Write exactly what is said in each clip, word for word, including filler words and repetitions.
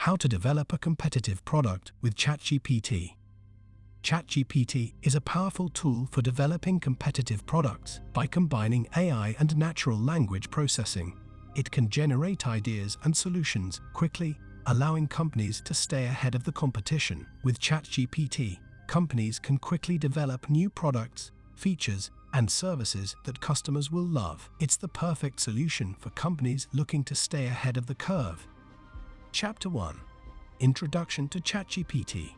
How to develop a competitive product with ChatGPT. ChatGPT is a powerful tool for developing competitive products by combining A I and natural language processing. It can generate ideas and solutions quickly, allowing companies to stay ahead of the competition. With ChatGPT, companies can quickly develop new products, features, and services that customers will love. It's the perfect solution for companies looking to stay ahead of the curve. Chapter one. Introduction to ChatGPT.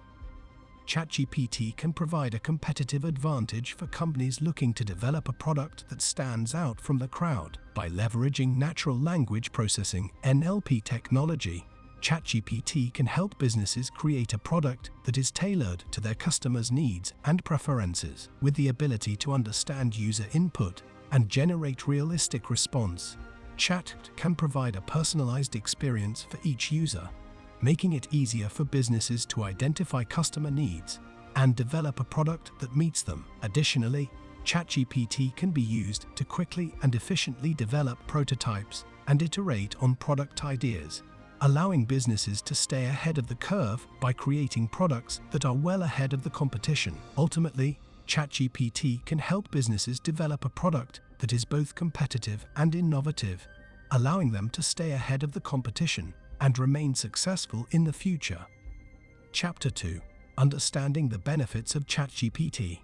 ChatGPT can provide a competitive advantage for companies looking to develop a product that stands out from the crowd. By leveraging natural language processing (N L P) technology, ChatGPT can help businesses create a product that is tailored to their customers' needs and preferences. With the ability to understand user input and generate realistic response, Chat can provide a personalized experience for each user, making it easier for businesses to identify customer needs and develop a product that meets them. Additionally, ChatGPT can be used to quickly and efficiently develop prototypes and iterate on product ideas, allowing businesses to stay ahead of the curve by creating products that are well ahead of the competition. Ultimately, ChatGPT can help businesses develop a product that is both competitive and innovative, allowing them to stay ahead of the competition and remain successful in the future. Chapter two. Understanding the benefits of ChatGPT.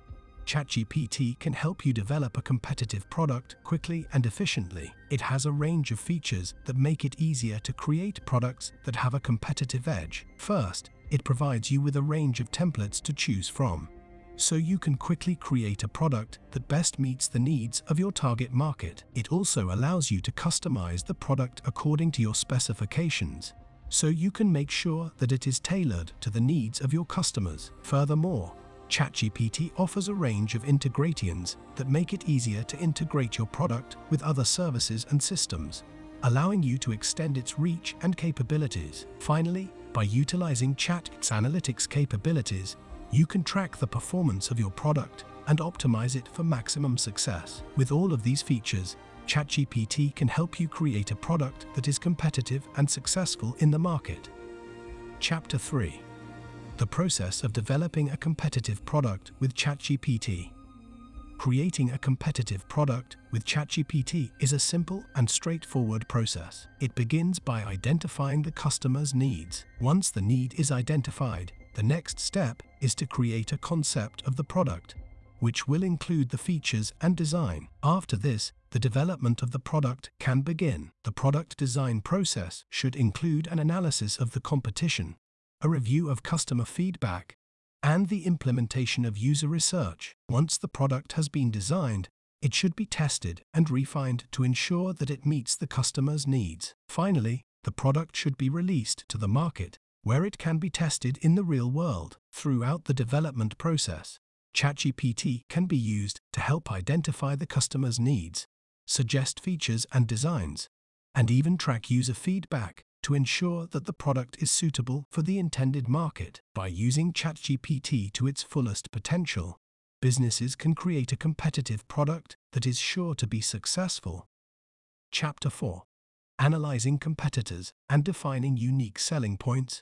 ChatGPT can help you develop a competitive product quickly and efficiently. It has a range of features that make it easier to create products that have a competitive edge. First, it provides you with a range of templates to choose from, so you can quickly create a product that best meets the needs of your target market. It also allows you to customize the product according to your specifications, so you can make sure that it is tailored to the needs of your customers. Furthermore, ChatGPT offers a range of integrations that make it easier to integrate your product with other services and systems, allowing you to extend its reach and capabilities. Finally, by utilizing Chat's analytics capabilities, you can track the performance of your product and optimize it for maximum success. With all of these features, ChatGPT can help you create a product that is competitive and successful in the market. Chapter three. The process of developing a competitive product with ChatGPT. Creating a competitive product with ChatGPT is a simple and straightforward process. It begins by identifying the customer's needs. Once the need is identified, the next step is to create a concept of the product, which will include the features and design. After this, the development of the product can begin. The product design process should include an analysis of the competition, a review of customer feedback, and the implementation of user research. Once the product has been designed, it should be tested and refined to ensure that it meets the customer's needs. Finally, the product should be released to the market, where it can be tested in the real world. Throughout the development process, ChatGPT can be used to help identify the customer's needs, suggest features and designs, and even track user feedback to ensure that the product is suitable for the intended market. By using ChatGPT to its fullest potential, businesses can create a competitive product that is sure to be successful. Chapter four. Analyzing competitors and defining unique selling points.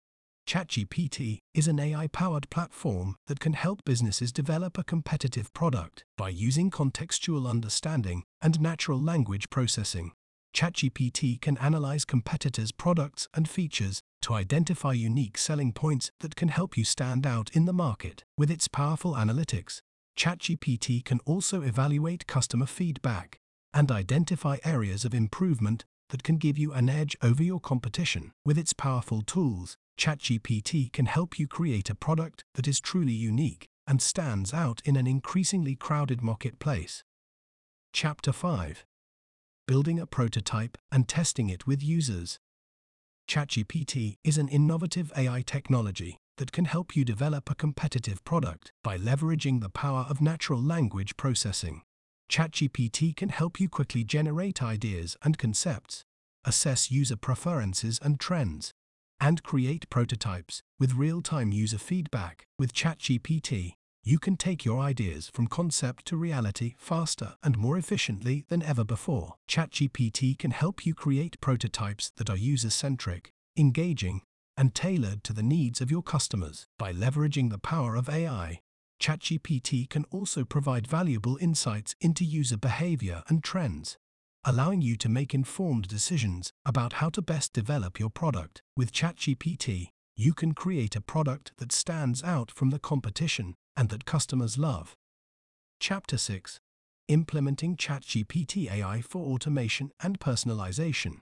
ChatGPT is an A I-powered platform that can help businesses develop a competitive product. By using contextual understanding and natural language processing, ChatGPT can analyze competitors' products and features to identify unique selling points that can help you stand out in the market. With its powerful analytics, ChatGPT can also evaluate customer feedback and identify areas of improvement that can give you an edge over your competition. With its powerful tools, ChatGPT can help you create a product that is truly unique and stands out in an increasingly crowded marketplace. Chapter five. Building a prototype and testing it with users. ChatGPT is an innovative A I technology that can help you develop a competitive product by leveraging the power of natural language processing. ChatGPT can help you quickly generate ideas and concepts, assess user preferences and trends, and create prototypes with real-time user feedback. With ChatGPT, you can take your ideas from concept to reality faster and more efficiently than ever before. ChatGPT can help you create prototypes that are user-centric, engaging, and tailored to the needs of your customers. By leveraging the power of A I, ChatGPT can also provide valuable insights into user behavior and trends, allowing you to make informed decisions about how to best develop your product. With ChatGPT, you can create a product that stands out from the competition and that customers love. Chapter six. Implementing ChatGPT A I for Automation and Personalization.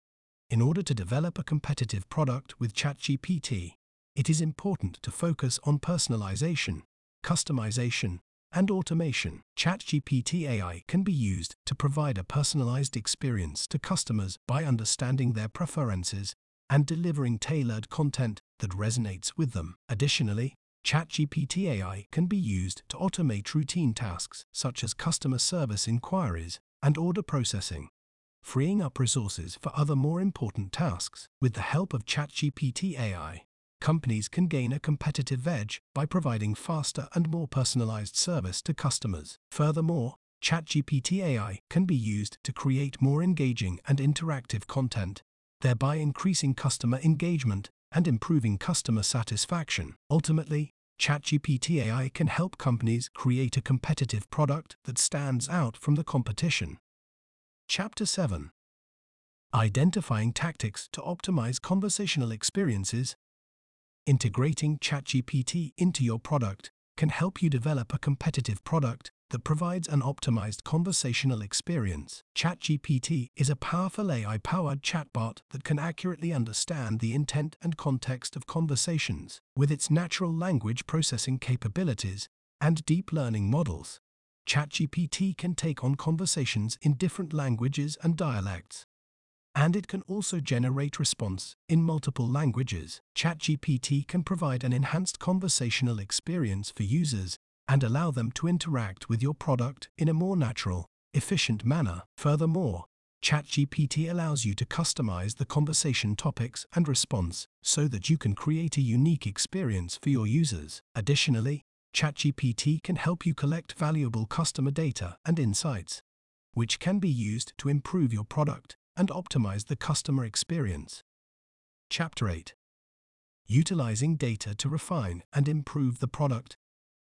In order to develop a competitive product with ChatGPT, it is important to focus on personalization, customization, and automation. ChatGPT A I can be used to provide a personalized experience to customers by understanding their preferences and delivering tailored content that resonates with them. Additionally, ChatGPT A I can be used to automate routine tasks such as customer service inquiries and order processing, freeing up resources for other more important tasks. With the help of ChatGPT A I, companies can gain a competitive edge by providing faster and more personalized service to customers. Furthermore, ChatGPT A I can be used to create more engaging and interactive content, thereby increasing customer engagement and improving customer satisfaction. Ultimately, ChatGPT A I can help companies create a competitive product that stands out from the competition. Chapter seven. Identifying tactics to optimize conversational experiences. Integrating ChatGPT into your product can help you develop a competitive product that provides an optimized conversational experience. ChatGPT is a powerful A I-powered chatbot that can accurately understand the intent and context of conversations. With its natural language processing capabilities and deep learning models, ChatGPT can take on conversations in different languages and dialects, and it can also generate response in multiple languages. ChatGPT can provide an enhanced conversational experience for users and allow them to interact with your product in a more natural, efficient manner. Furthermore, ChatGPT allows you to customize the conversation topics and response so that you can create a unique experience for your users. Additionally, ChatGPT can help you collect valuable customer data and insights, which can be used to improve your product and optimize the customer experience. Chapter eight. Utilizing data to refine and improve the product.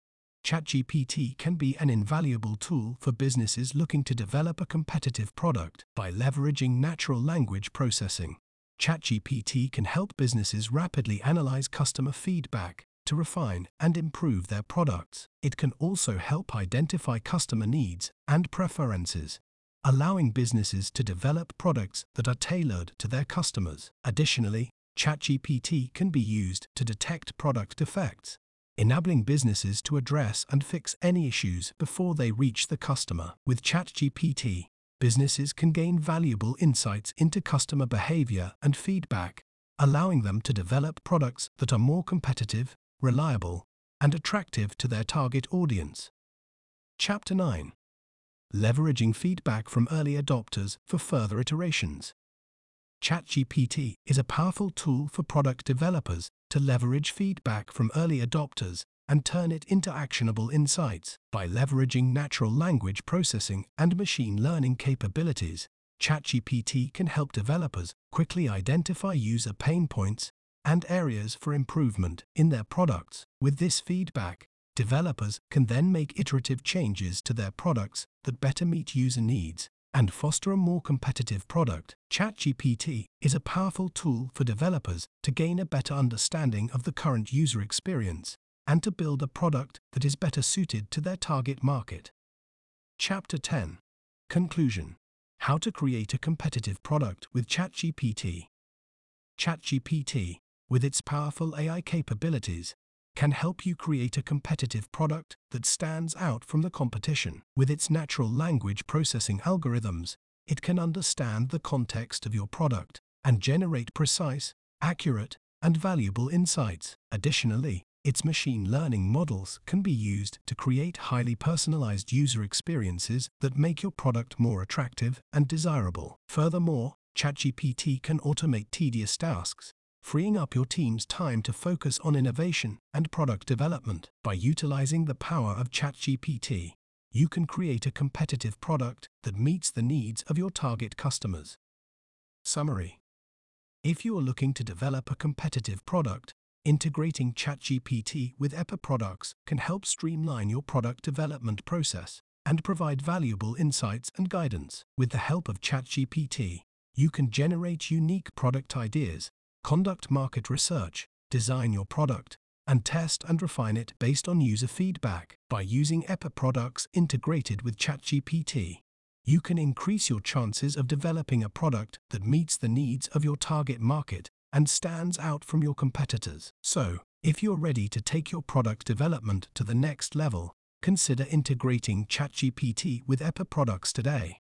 ChatGPT can be an invaluable tool for businesses looking to develop a competitive product. By leveraging natural language processing, ChatGPT can help businesses rapidly analyze customer feedback to refine and improve their products. It can also help identify customer needs and preferences, allowing businesses to develop products that are tailored to their customers. Additionally, ChatGPT can be used to detect product defects, enabling businesses to address and fix any issues before they reach the customer. With ChatGPT, businesses can gain valuable insights into customer behavior and feedback, allowing them to develop products that are more competitive, reliable, and attractive to their target audience. Chapter nine. Leveraging feedback from early adopters for further iterations. ChatGPT is a powerful tool for product developers to leverage feedback from early adopters and turn it into actionable insights. By leveraging natural language processing and machine learning capabilities, ChatGPT can help developers quickly identify user pain points and areas for improvement in their products. With this feedback, developers can then make iterative changes to their products that better meet user needs and foster a more competitive product. ChatGPT is a powerful tool for developers to gain a better understanding of the current user experience and to build a product that is better suited to their target market. Chapter ten. Conclusion. How to create a competitive product with ChatGPT. ChatGPT, with its powerful A I capabilities, can help you create a competitive product that stands out from the competition. With its natural language processing algorithms, it can understand the context of your product and generate precise, accurate, and valuable insights. Additionally, its machine learning models can be used to create highly personalized user experiences that make your product more attractive and desirable. Furthermore, ChatGPT can automate tedious tasks, freeing up your team's time to focus on innovation and product development. By utilizing the power of ChatGPT, you can create a competitive product that meets the needs of your target customers. Summary. If you are looking to develop a competitive product, integrating ChatGPT with E P A products can help streamline your product development process and provide valuable insights and guidance. With the help of ChatGPT, you can generate unique product ideas, conduct market research, design your product, and test and refine it based on user feedback. By using E P A products integrated with ChatGPT, you can increase your chances of developing a product that meets the needs of your target market and stands out from your competitors. So, if you're ready to take your product development to the next level, consider integrating ChatGPT with E P A products today.